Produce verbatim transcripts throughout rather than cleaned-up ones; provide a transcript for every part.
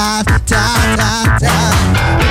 ta ta ta ta.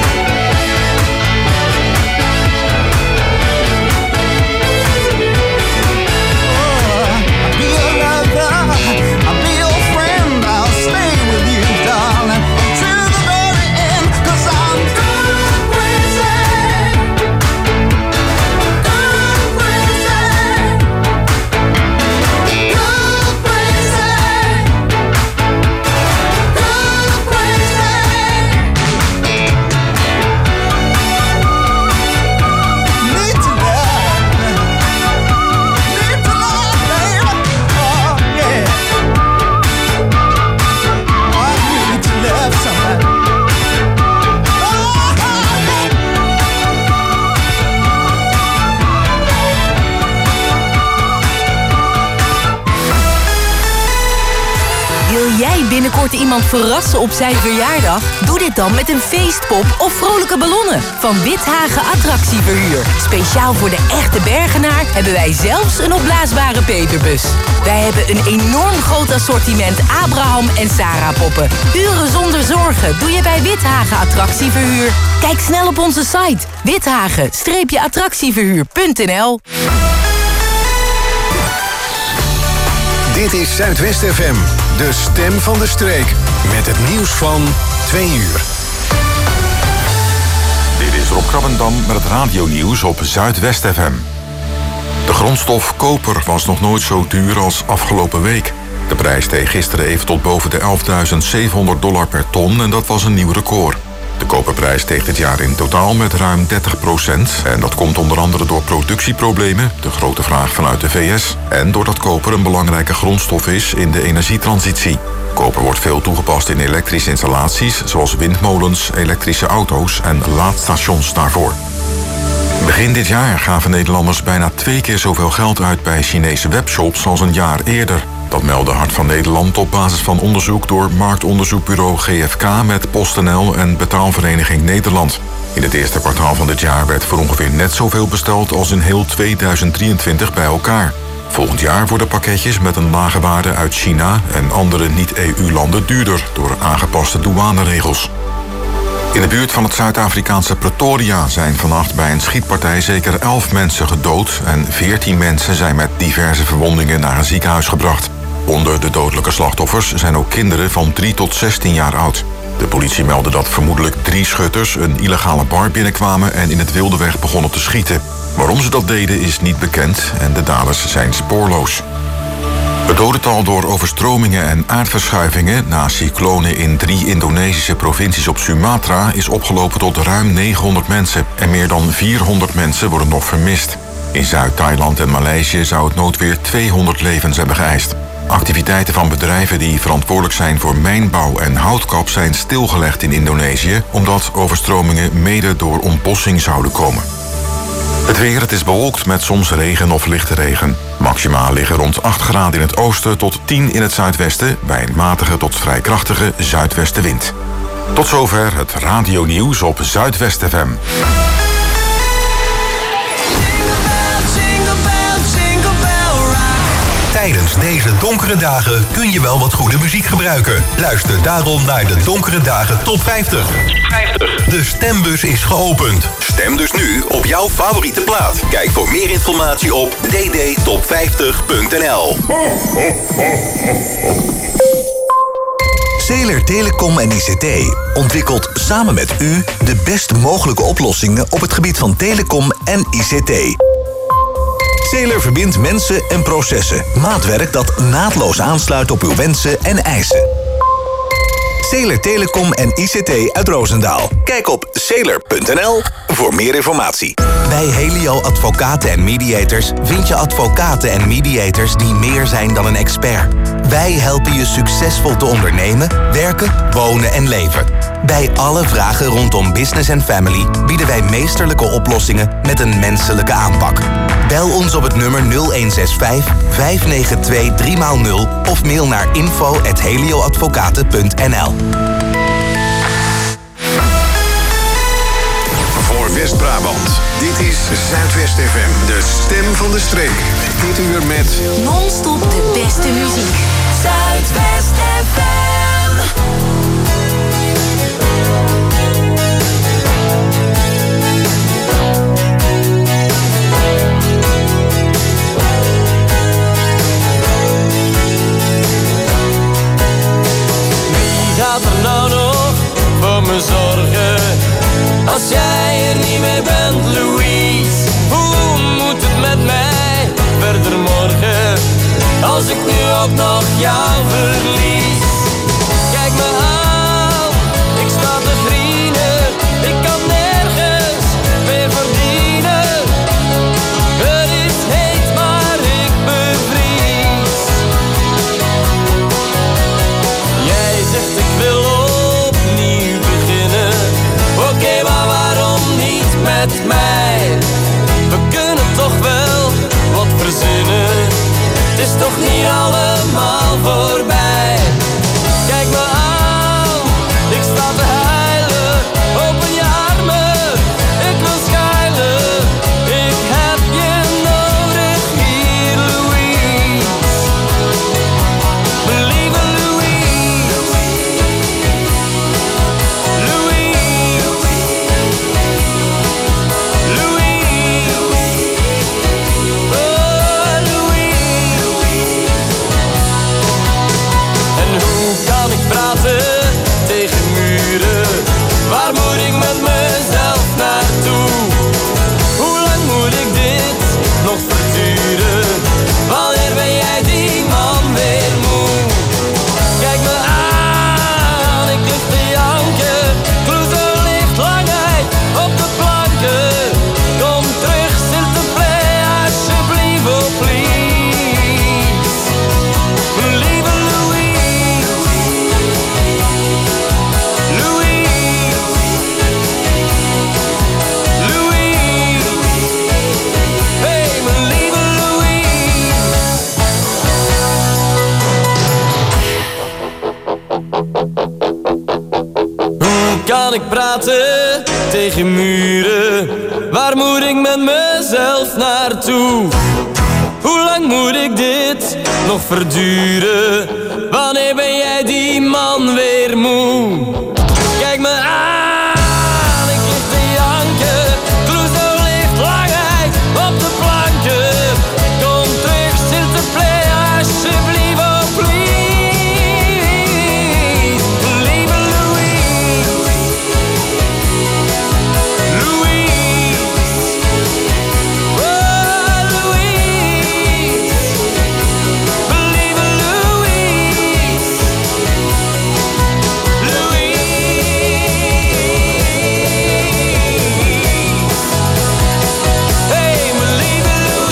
Binnenkort iemand verrassen op zijn verjaardag? Doe dit dan met een feestpop of vrolijke ballonnen van Withagen Attractieverhuur. Speciaal voor de echte Bergenaar hebben wij zelfs een opblaasbare peperbus. Wij hebben een enorm groot assortiment Abraham en Sarah poppen. Uren zonder zorgen doe je bij Withagen Attractieverhuur. Kijk snel op onze site withagen attractieverhuur punt n l. Dit is Zuidwest F M, de stem van de streek. Met het nieuws van twee uur. Dit is Rob Krabbendam met het radionieuws op Zuidwest F M. De grondstof koper was nog nooit zo duur als afgelopen week. De prijs steeg gisteren even tot boven de elfduizend zevenhonderd dollar per ton en dat was een nieuw record. De koperprijs steeg dit jaar in totaal met ruim dertig procent. En dat komt onder andere door productieproblemen, de grote vraag vanuit de V S... en doordat koper een belangrijke grondstof is in de energietransitie. Koper wordt veel toegepast in elektrische installaties, zoals windmolens, elektrische auto's en laadstations daarvoor. Begin dit jaar gaven Nederlanders bijna twee keer zoveel geld uit bij Chinese webshops als een jaar eerder. Dat meldde Hart van Nederland op basis van onderzoek door marktonderzoekbureau G F K met PostNL en Betaalvereniging Nederland. In het eerste kwartaal van dit jaar werd voor ongeveer net zoveel besteld als in heel tweeduizend drieëntwintig bij elkaar. Volgend jaar worden pakketjes met een lage waarde uit China en andere niet-E U-landen duurder door aangepaste douaneregels. In de buurt van het Zuid-Afrikaanse Pretoria zijn vannacht bij een schietpartij zeker elf mensen gedood en veertien mensen zijn met diverse verwondingen naar een ziekenhuis gebracht. Onder de dodelijke slachtoffers zijn ook kinderen van drie tot zestien jaar oud. De politie meldde dat vermoedelijk drie schutters een illegale bar binnenkwamen en in het wilde weg begonnen te schieten. Waarom ze dat deden is niet bekend en de daders zijn spoorloos. Het dodental door overstromingen en aardverschuivingen na cyclonen in drie Indonesische provincies op Sumatra is opgelopen tot ruim negenhonderd mensen en meer dan vierhonderd mensen worden nog vermist. In Zuid-Thailand en Maleisië zou het noodweer tweehonderd levens hebben geëist. Activiteiten van bedrijven die verantwoordelijk zijn voor mijnbouw en houtkap zijn stilgelegd in Indonesië, omdat overstromingen mede door ontbossing zouden komen. Het weer, het is bewolkt met soms regen of lichte regen. Maxima liggen rond acht graden in het oosten tot tien in het zuidwesten, bij een matige tot vrij krachtige zuidwestenwind. Tot zover het radionieuws op Zuidwest F M. Tijdens deze donkere dagen kun je wel wat goede muziek gebruiken. Luister daarom naar de Donkere Dagen Top vijftig. vijftig. De stembus is geopend. Stem dus nu op jouw favoriete plaat. Kijk voor meer informatie op d d top vijftig punt n l. Zeeler Telecom en I C T ontwikkelt samen met u de best mogelijke oplossingen op het gebied van telecom en I C T. Zeeler verbindt mensen en processen. Maatwerk dat naadloos aansluit op uw wensen en eisen. Zeeler Telecom en I C T uit Roosendaal. Kijk op zeeler punt n l voor meer informatie. Bij Helio Advocaten en Mediators vind je advocaten en mediators die meer zijn dan een expert. Wij helpen je succesvol te ondernemen, werken, wonen en leven. Bij alle vragen rondom business en family bieden wij meesterlijke oplossingen met een menselijke aanpak. Bel ons op het nummer nul een zes vijf, vijf negen twee, drie nul of mail naar info at helioadvocaten punt n l. Voor West-Brabant, dit is Zuidwest F M, de stem van de streek. Dit uur met Non-stop de beste muziek. Zuidwest F M. als jij er niet meer bent, Louise. Hoe moet het met mij verder morgen, als ik nu ook nog jou verlies? Kijk me aan, ik sta te vrienden, ik kan nergens meer verdienen. Het is heet, maar ik bevries. Jij zegt ik wil opnieuw beginnen. Oké, okay, maar waarom niet met mij? We kunnen toch wel wat verzinnen. Het is toch niet allemaal voorbij. Kijk me aan, ik sta te huilen. Open je armen, ik wil schuilen. Ik heb je nodig hier, Louise. Mijn lieve Louise. Louise. Louise. Oh, Louise. En hoe kan ik praten tegen muren? Waar moet ik met mezelf naartoe? Hoe lang moet ik dit nog verduren? Wanneer ben jij die man weer moe? Kijk me aan, ik lig te janken. Clouseau ligt lang uit op de planken. Kom terug, s'il te plaît, alsjeblieft, oh please. Mijn lieve Louise. Louise. Louise. Hey, mijn lieve Louise. Hoe kan ik praten tegen muren? Waar moet ik met mezelf naartoe? Hoe lang moet ik dit nog verduren? Wanneer ben jij die man weer moe? Kijk me aan, ik lig te janken. Clouseau ligt lang uit op de planken. Kom terug, s'il te plaît, alsjeblieft, oh please. Lieve Louise. Louise. Oh, Louise. Lieve Louise. Louise. Hey, mijn lieve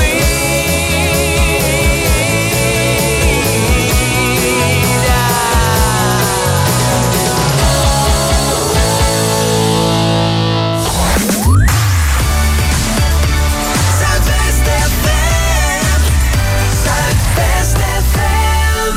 Zuidwest F M. Zuidwest F M.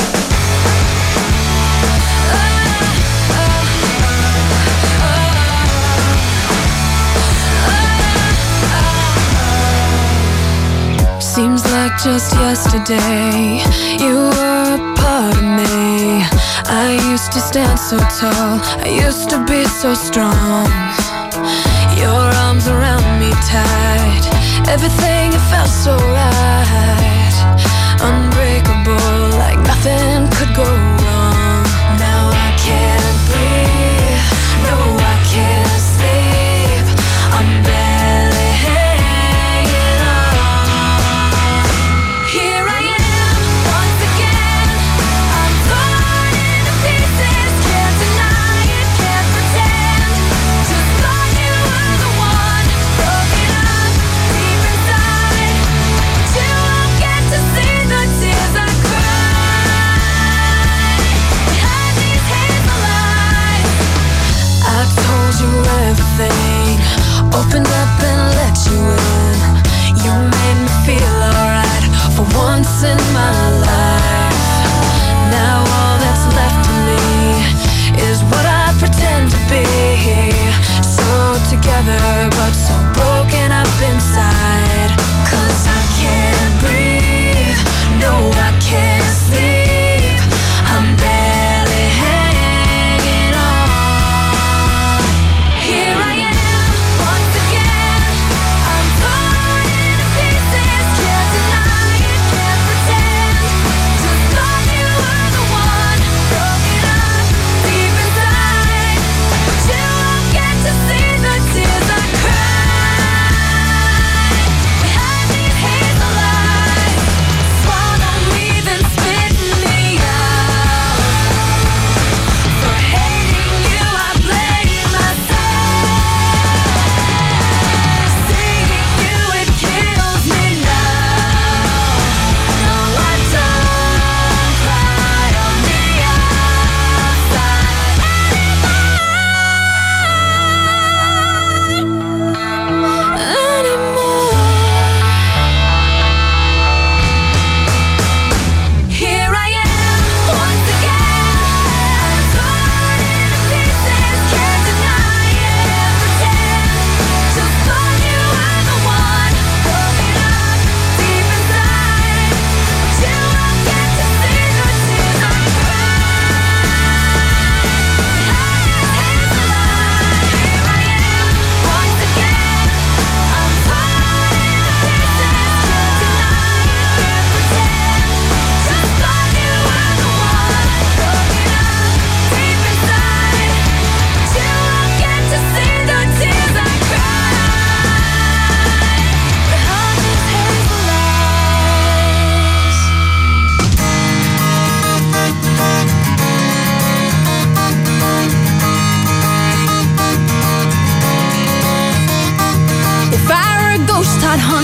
Seems like just yesterday you were a part of me. I used to stand so tall, I used to be so strong. Your arms around me tight, everything it felt so right. Unbreakable, like nothing could go wrong. Now I can't breathe, no I can't sleep. I'm barely hanging on. Here I am, once again. I'm torn into pieces, can't deny it, can't pretend. Just thought you were the one, broken up deep inside. But you won't get to see the tears I cry.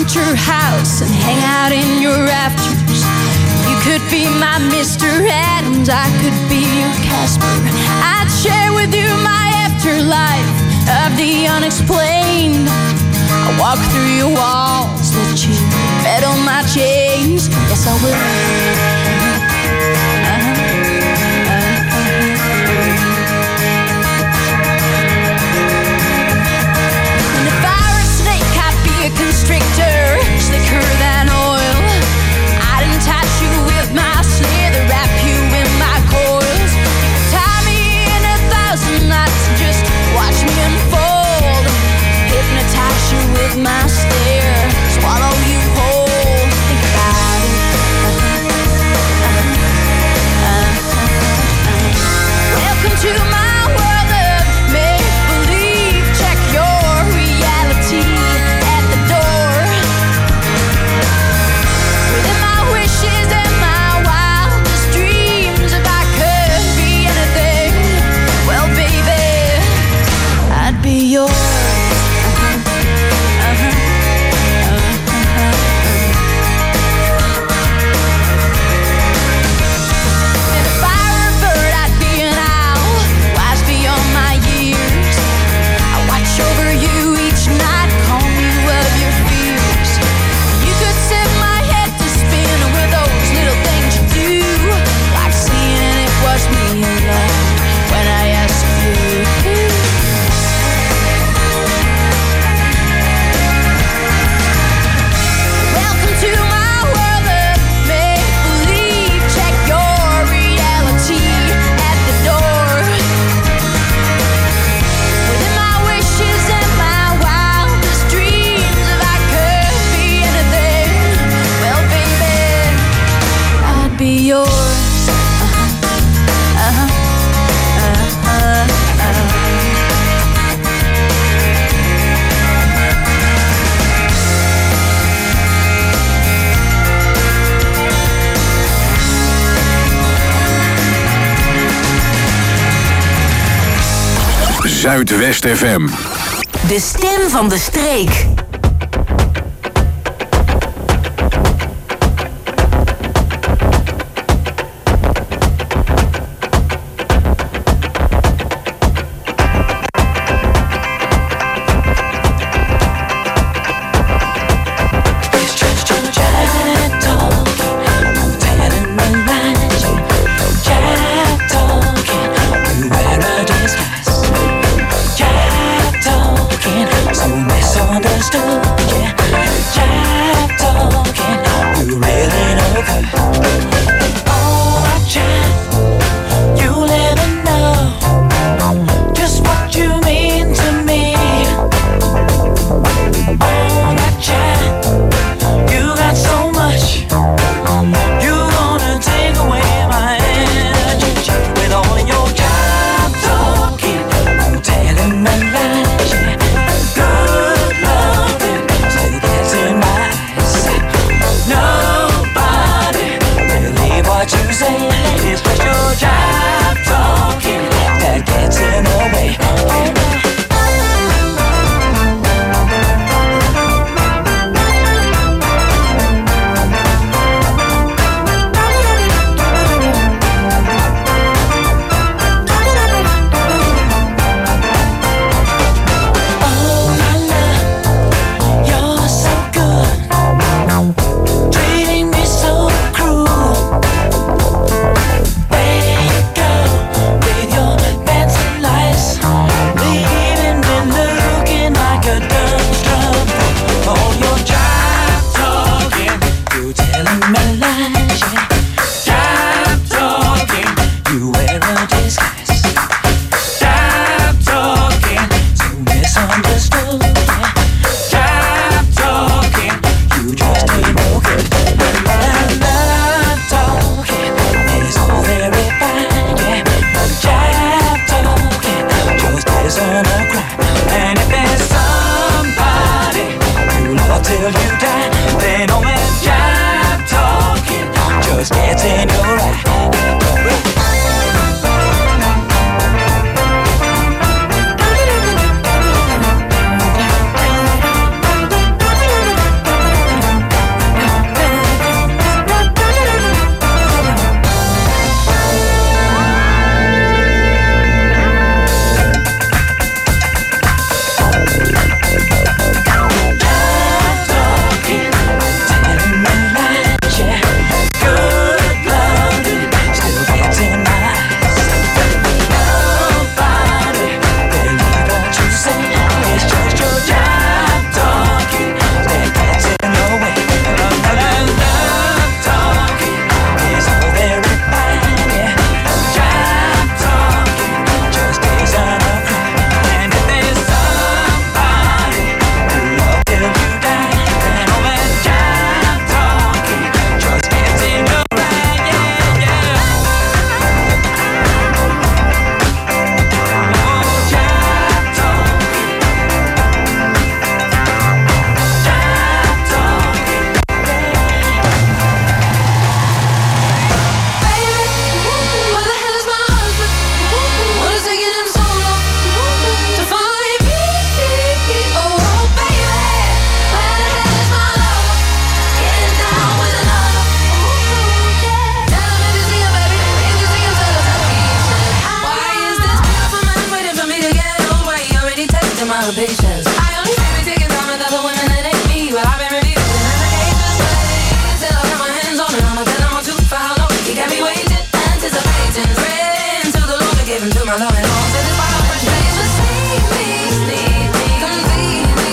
at your house and hang out in your rafters. You could be my Mister Adams, I could be your Casper. I'd share with you my afterlife of the unexplained. I walk through your walls, let you rattle my chains. Yes, I will. And if I were a snake, I'd be a constrictor, slicker than oil. I'd entice you with my slither, wrap you in my coils. Tie me in a thousand knots, just watch me unfold. Hypnotize you with my stare, swallow you whole. Think about it. Uh-huh. Uh-huh. Welcome to my world of make-believe. Check your reality at the door. Within my wishes and my wildest dreams, if I could be anything, well, baby, I'd be yours. Over you each night, calm you of your fears. You could set my head to spin with those little things you do, like seeing it was me in love when I asked you. Welcome to my world of make-believe. Check your reality at the door. Within my wishes and my wildest dreams, if I could be anything, well, baby, I'd be yours. Uh-huh. Uh-huh. Uh-huh. Zuidwest F M. De stem van de streek. Where you go with your dancing lights? her patience. I only say we taking time with other women that ain't me, but I've been refusing applications. Till I got my hands on it, I'ma tell him I'm too for how long. He got me waiting, anticipating, praying to the Lord to give him to my love and all. Satisfy my frustrations. Need me, need me, complete me.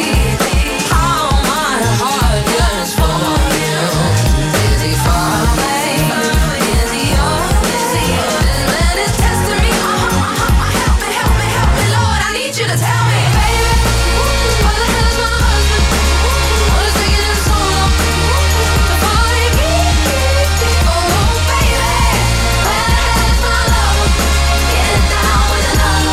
All my heart yearns for him. Is he far away? Is he yours? Is he yours? This man is testing me. Uh-huh, uh-huh. Help me, help me, help me, Lord. I need you to tell me, baby. What the hell is my husband? What is taking him so long to find me? Oh, baby. Where the hell is my love? Getting down with another.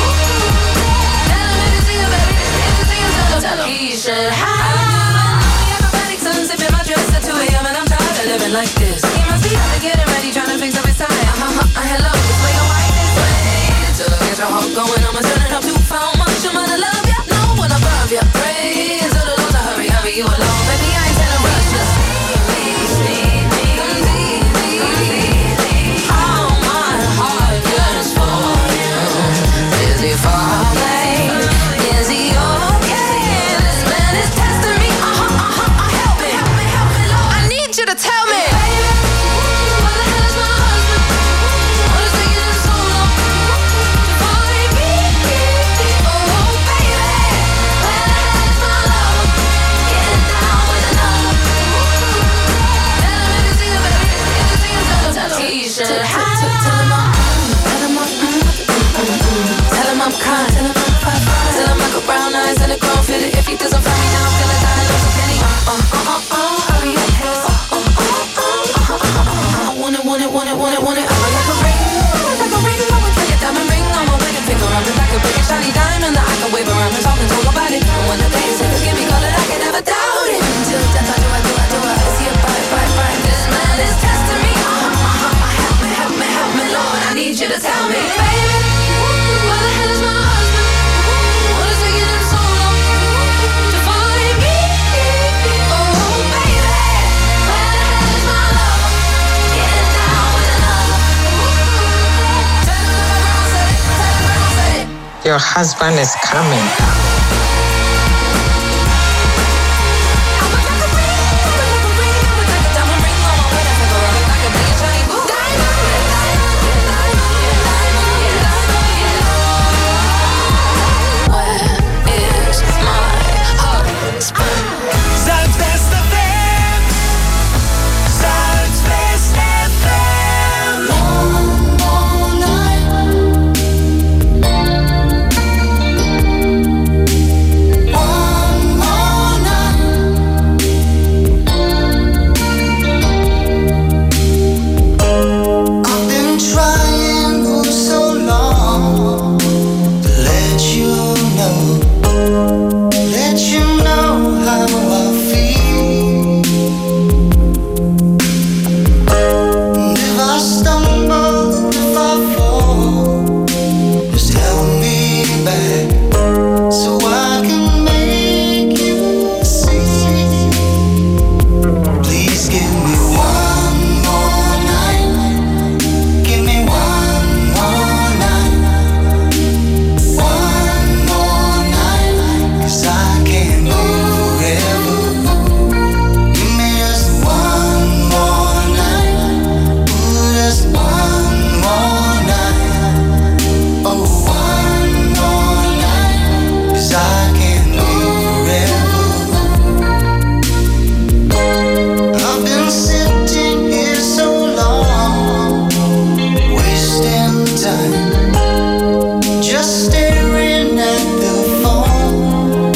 Tell him if you see him, baby. If you see him, tell him, tell him. He should have. Acrobatic sun sipping my dress at two a.m. and I'm tired of living like this. He must be out to getting ready, trying to fix up his tie. Uh-huh, uh, hello, this way or white this way. To get your heart going, I'ma turn it up too far. Much of mother love ya, no one above ya. Pray to the Lord to hurry, hurry you along. Baby, I ain't telling rush, just need me, need me, complete me. All my heart yearns for him. Is he far away? Is he okay? This man is testing me. Uh-huh, uh-huh, uh, help me, help me, help me, Lord. I need you to tell me. Baby, what the hell is my husband? What is taking him so long to find me? Oh, baby, where the hell is my love? Getting down with another. Tell him if you see him, baby. If you see him, tell him, tell him. He should have. Tell him I'm, tell him I'm, tell him I'm kind. Tell him I'm fine. Tell him I got brown eyes and a grown fitted. If he doesn't find me now, I'm gonna die. Love some penny. Uh, uh, uh, uh, uh, hurry up. Uh, uh, uh, uh, uh, uh, uh, I want it, want it, want it, want it, want it. I'm like a ring, like a ring. I would like a diamond ring on my wedding finger. I'm just like a big shiny diamond that I can wave around and talk and talk about it. And when the day is here, give me color, I can never doubt it. Till death, I do, I do, I do, I see it, bye, bye, bye. This man is testing me. Uh-huh, uh-huh, help me, help me, help me, Lord. I need you to tell me, baby. What the hell is my husband? What is taking him so long to find me? Oh, baby, where the hell is my love? Getting down with another. Tell him that my grandma said it. Tell him grandma said it. Your husband is coming. I would like a ring, I would like a ring, I would like a diamond ring on my wedding finger. I would like a big shiny boo. Diamond, diamond, diamond, diamond, diamond. Where is my husband? Zuidwest F M. Zuidwest F M. One more night. One more night. I've been trying for so long to let you know, let you know how I feel. And if I stumble, if I fall, just help me back so I can make you see. Please give me one more night. Give me one more night. One more night. 'Cause I can't live forever. Give me just one more night. Ooh, just one more night. Oh, one more night. 'Cause I can't live forever. I've been sitting here so long, wasting time, just staring at the phone.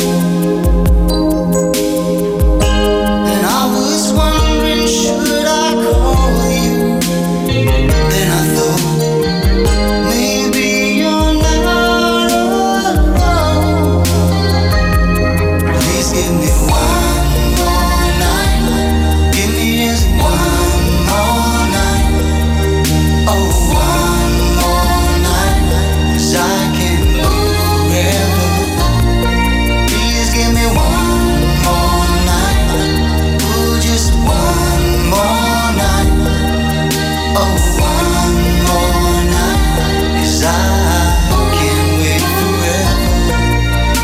And I was wondering, should I call you? Then I thought, maybe you're not alone. Please give me one more night. Give me just one more night. Oh, one more night. 'Cause I can't live forever. Please give me one more night. Oh, just one more night. Oh, one more night. 'Cause I can't wait forever.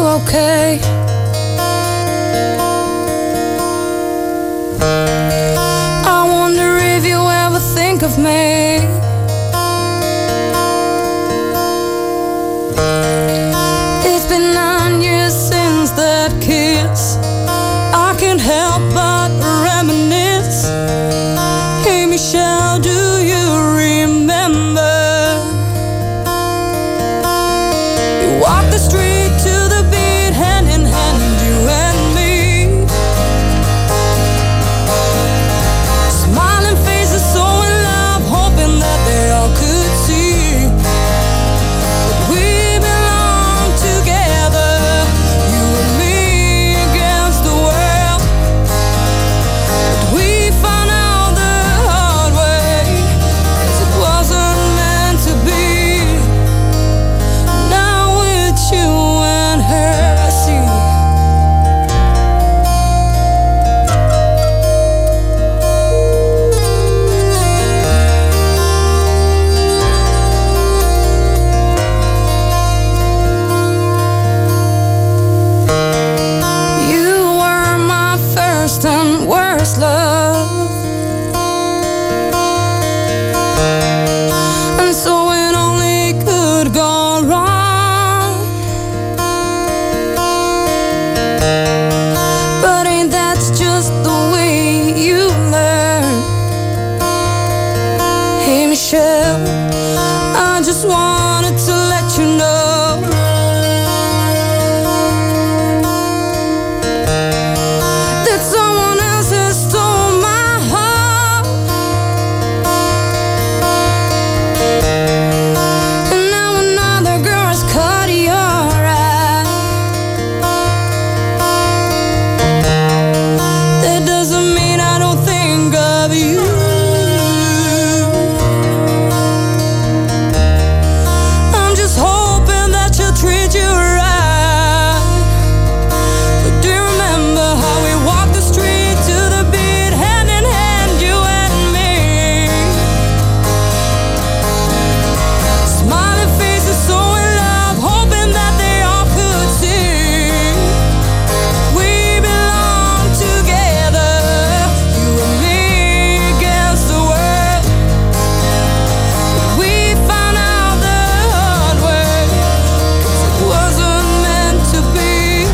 okay? I wonder if you ever think of me. It's been nine years since that kiss. I can't help but reminisce. Hey Michelle, do you remember? You walked the street to the beat, hand in hand, you and me. Smiling faces, so in love, hoping that they all could see that we belong together, you and me against the world. But we found out the hard way, 'cause it wasn't meant to be. Now it's you and her, I see. You were my first and worst love, and so it only could go wrong. But ain't that just the way you learn? Hey Michelle, I just wanted to let you know that someone else has stole my heart, and now another girl has caught your eye. That doesn't mean I don't think of you. I'm just hoping that she'll treat you right. But do you remember how we walked the street to the beat, hand in hand, you and me? Smiling faces, so in love, hoping that they all could see we belong together, you and me against the world. But we found out the hard way, 'cause it wasn't meant to be.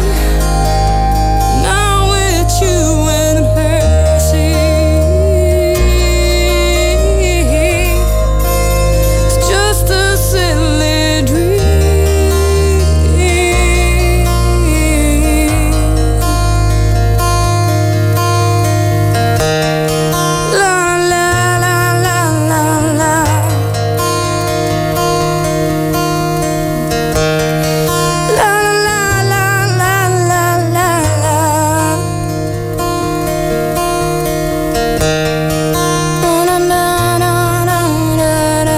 Now it's you and her, see. It's just a silly dream. La la la la la la. La la la la la la la. Na na na na na na.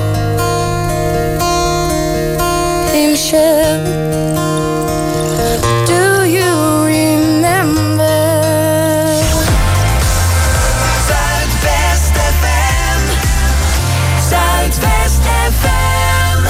Hey Michelle, do you remember? Zuidwest F M. Zuidwest F M.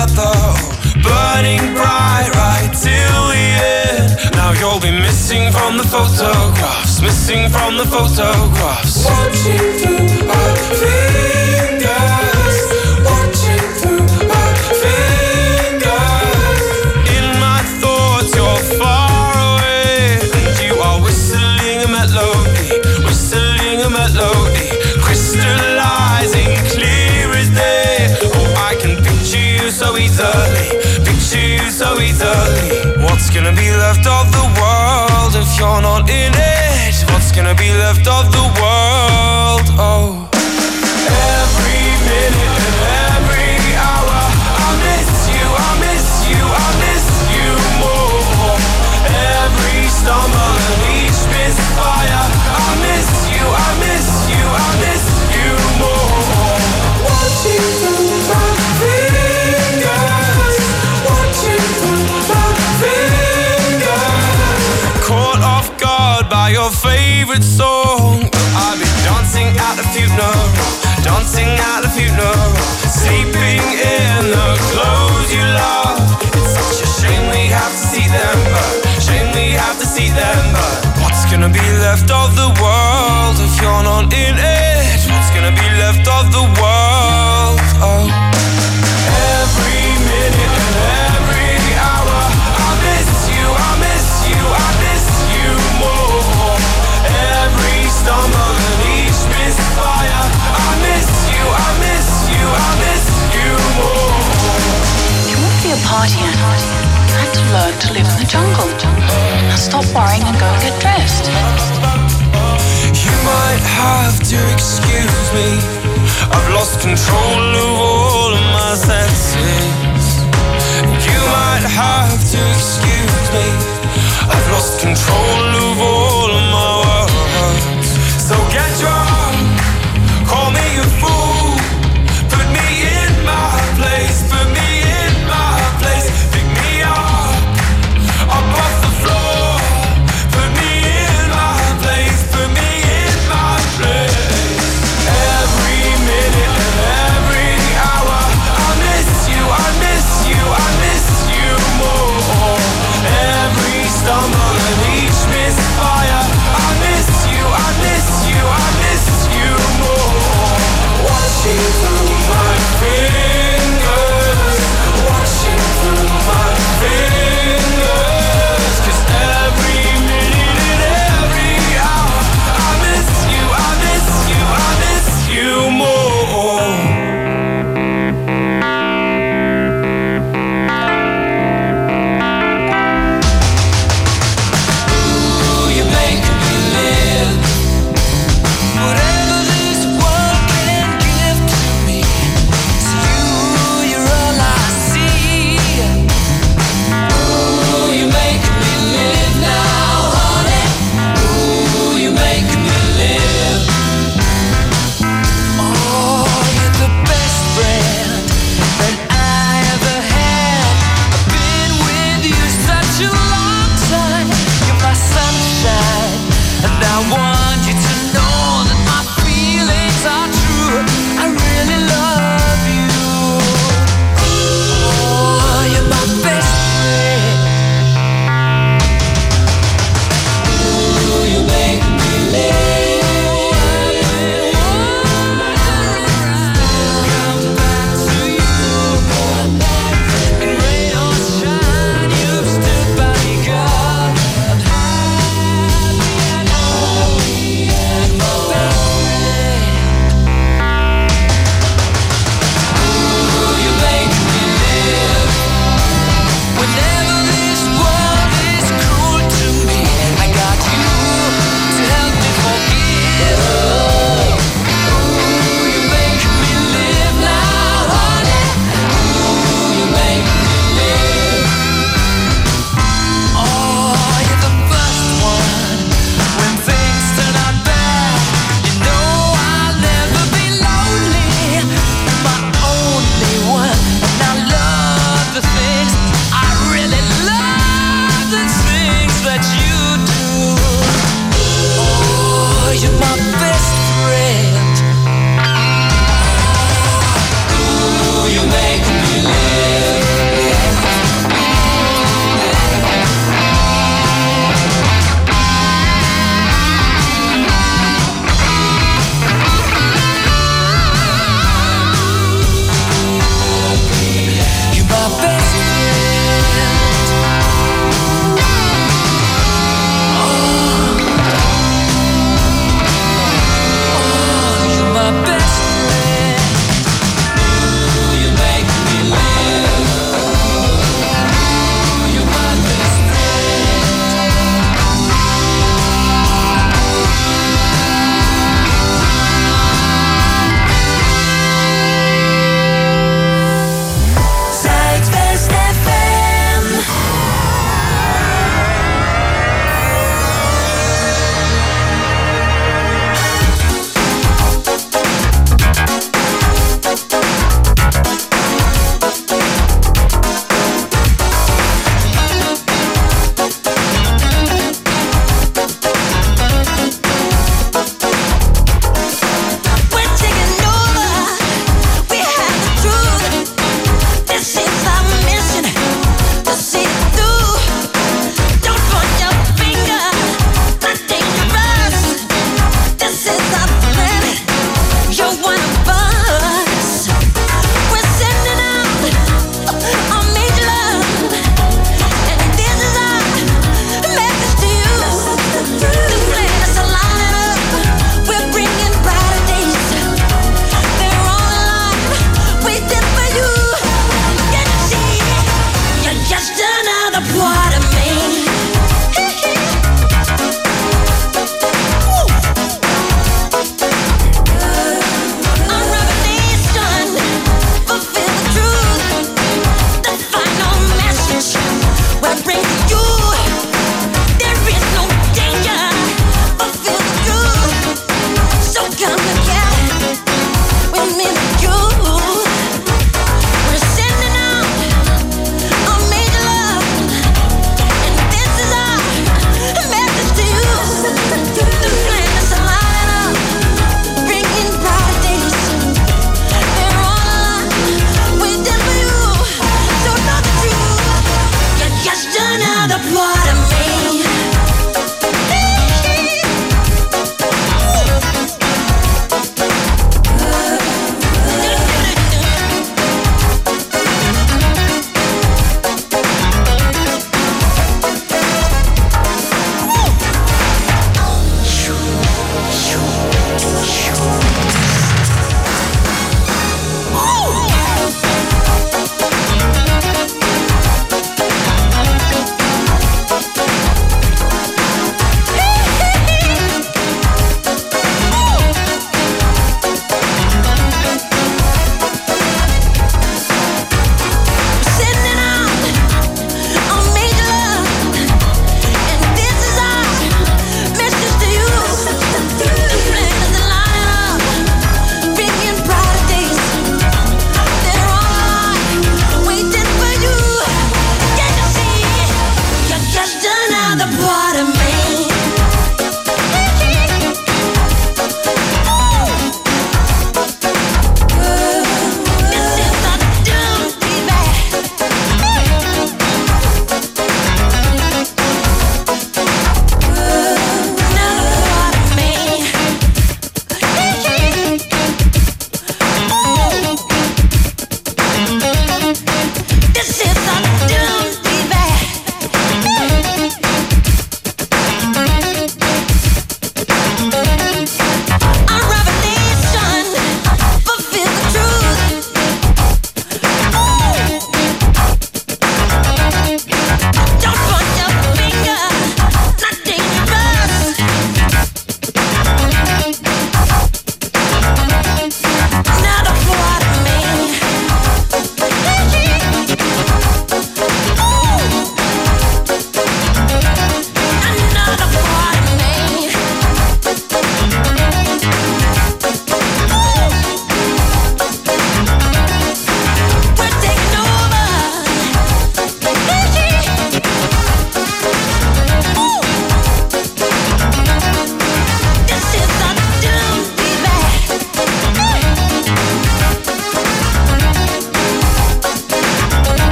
together, burning bright right till the end. Now you'll be missing from the photographs, missing from the photographs. Watching through our fingers, watching through our fingers. In my thoughts you're far away, and you are whistling a melody, whistling a melody, crystallizing clear as day. Oh, I can picture you so easily, picture you so easily. What's gonna be left of the world if you're not in it? What's gonna be left of the world? Oh, every minute and every hour I miss you, I miss you, I miss you more. Every stumble and each misfire, I miss you, I miss you, I miss you more. Watching through my fingers, watching through my fingers. Caught off guard by your favorite song, I'll be dancing at the funeral, dancing at the funeral, sleeping in the clothes you love. It's such a shame we have to see them, but shame we have to see them, but what's gonna be left of the world if you're not in it? What's gonna be left of the world? Oh, every minute and every hour I miss you, I miss you, I miss you more. Every stumble and each misfire, I miss you, I miss you, I miss you more. You won't be a party animal. You have to learn to live in the jungle. Now stop worrying and go and get dressed. You might have to excuse me, I've lost control of all of my senses. You might have to excuse me, I've lost control of all of my words. So get drunk, call me a fool, put me in my place, put me in my place, pick me up, up off the floor, put me in my place, put me in my place. Every minute and every hour I miss you, I miss you, I miss you more. Every stumble and each misfire, I miss you, I miss you, I miss you more. Watching through my fingers, watching through my fingers, 'cause every minute and every hour I miss you, I miss you, I miss you more. You make me live. Whatever this world can give to me, it's you, you're all I see. Ooh, you make me live now, honey. Ooh, you make me live. Oh, you're the best friend that I ever had. I've been with you such a long time. You're my sunshine, and I want you to know that my feelings are true. I really love you. Oh, you're my best friend. Ooh, you make me live. Come back to you, and rain or shine, you've stood by me, girl. I'm happy and happy and my best friend. Ooh, you make me live. Whenever this world is cruel to me, I got you to help me forgive. Ooh, you make me live now, honey. Ooh, you make me live. Oh, you're the first one when things turn out bad. You know I'll never be lonely. You're my only one, and I love the things, I really love the things that you do. Oh, you're my best friend. Ooh, you make me live. You're my best friend. Oh, oh, you're my best friend. You make me live.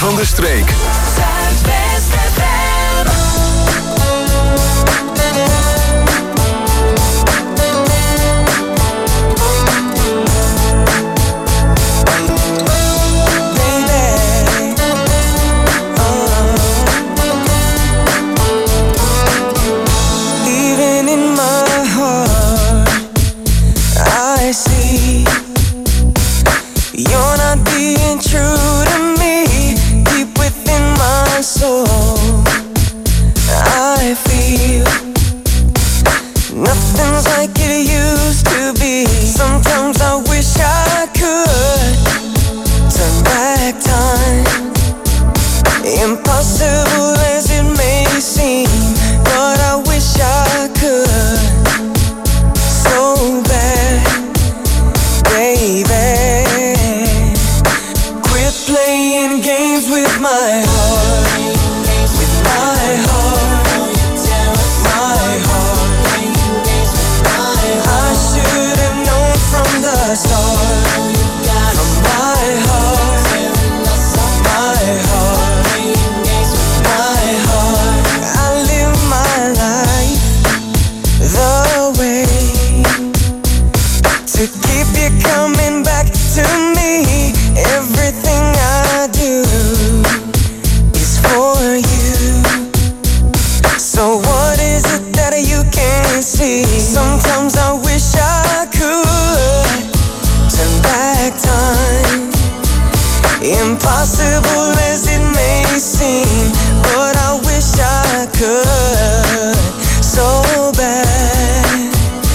van de streek. Zuidwest F M. You're not being true to me, deep within my soul. I feel nothing's like it used to be. Sometimes I wish I could turn back time. Impossible as it may seem, but I wish I could so bad, baby. Playing games with my heart, with my heart, my heart. I should have known from the start. From my heart, my heart, my heart. I live my life the way to keep you coming back to me. Everything I do is for you. So what is it that you can't see? Sometimes I wish I could turn back time. Impossible as it may seem, but I wish I could so bad,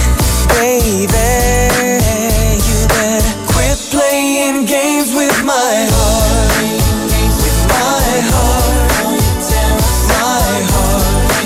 baby. You better quit playing games with my heart, with my heart, my heart.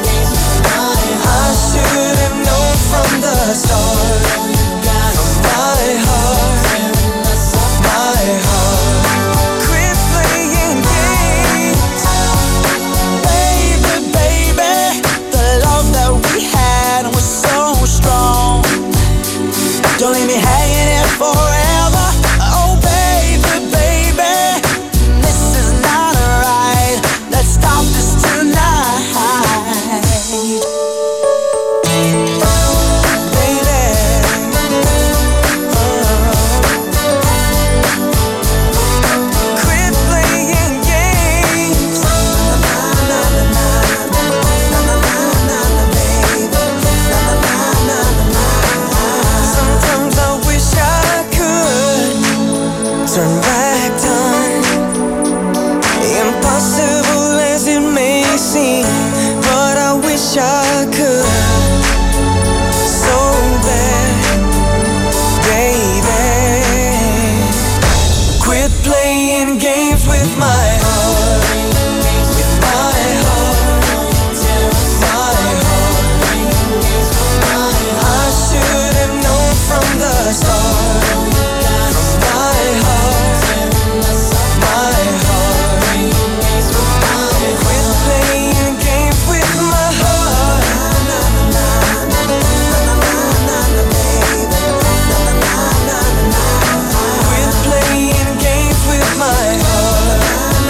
I should have known from the start. From my heart, my heart. Quit playing games, baby, baby. The love that we had was so strong. Don't leave me hanging here forever. Oh baby, baby, this is not right. Let's stop this tonight, baby. Uh, quit playing games. Na na na na na na na na na, baby. Na na na na na. Sometimes I wish I could turn back time. Impossible as it may seem, but I wish I could so bad, baby. Quit playing games with my heart, with my heart, my heart. I should have known from the start. From my heart, my heart. Quit playing games with my heart. Na na na na na na na, baby. Na na na na na. Quit playing games with my heart.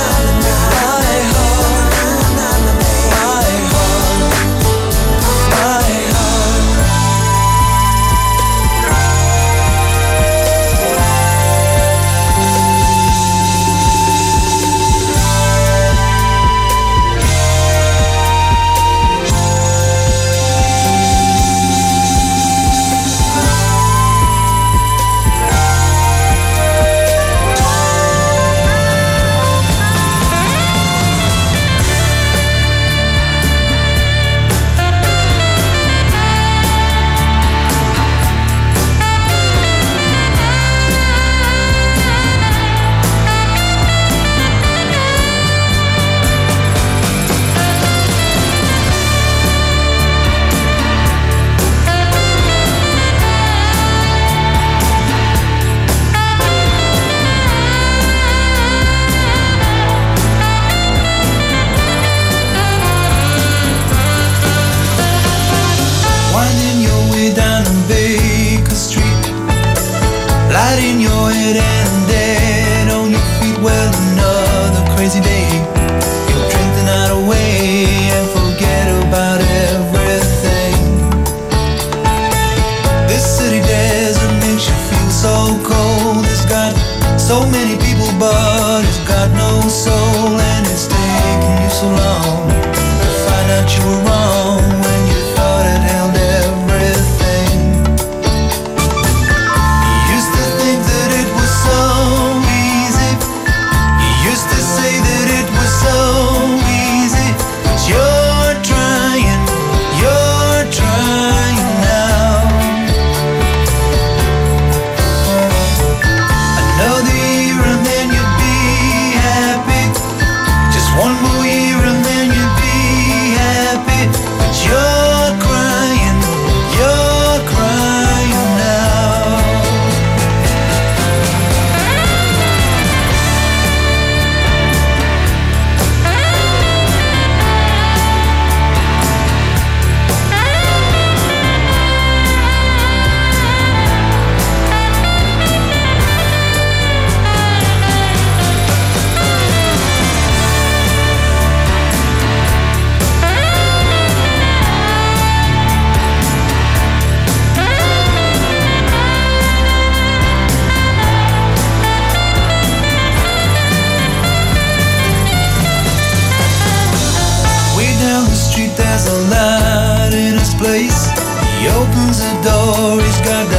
has a light in his place. He opens the door, he's got